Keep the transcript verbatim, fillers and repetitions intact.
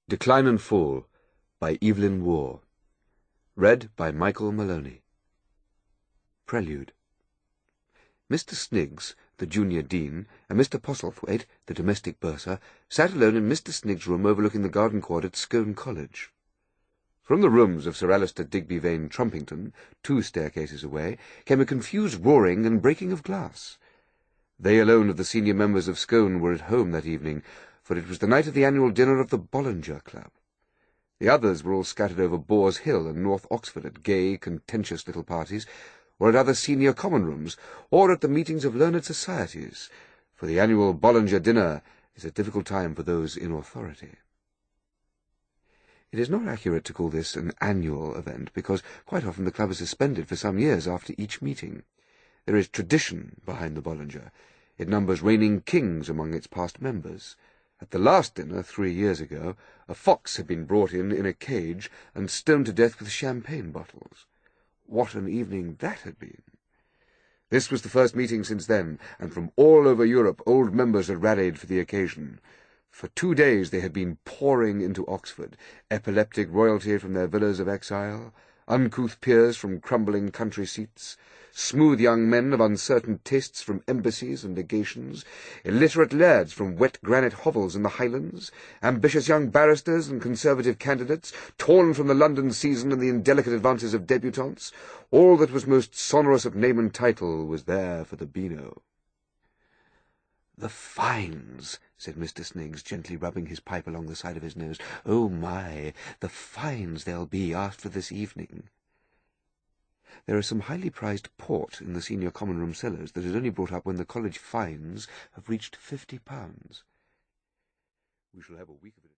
Decline and Fall by Evelyn Waugh. Read by Michael Maloney. Prelude. Mister Sniggs, the junior dean, and Mister Postlethwaite, the domestic bursar, sat alone in Mister Sniggs' room overlooking the garden quad at Scone College. From the rooms of Sir Alister Digby Vane Trumpington, two staircases away, came a confused roaring and breaking of glass. They alone of the senior members of Scone were at home that evening, for it was the night of the annual dinner of the Bollinger Club. The others were all scattered over Boar's Hill and North Oxford at gay, contentious little parties, or at other senior common rooms, or at the meetings of learned societies, for the annual Bollinger dinner is a difficult time for those in authority. It is not accurate to call this an annual event, because quite often the club is suspended for some years after each meeting. There is tradition behind the Bollinger. It numbers reigning kings among its past members. At the last dinner, three years ago, a fox had been brought in in a cage and stoned to death with champagne bottles. What an evening that had been! This was the first meeting since then, and from all over Europe old members had rallied for the occasion. For two days they had been pouring into Oxford, epileptic royalty from their villas of exile, uncouth peers from crumbling country seats, smooth young men of uncertain tastes from embassies and legations, illiterate lads from wet granite hovels in the Highlands, ambitious young barristers and conservative candidates, torn from the London season and the indelicate advances of debutantes. All that was most sonorous of name and title was there for the Beano. "The fines," said Mister Sniggs, gently rubbing his pipe along the side of his nose. "Oh, my, the fines there'll be after this evening." There is some highly prized port in the senior common room cellars that is only brought up when the college fines have reached fifty pounds. We shall have a week of it.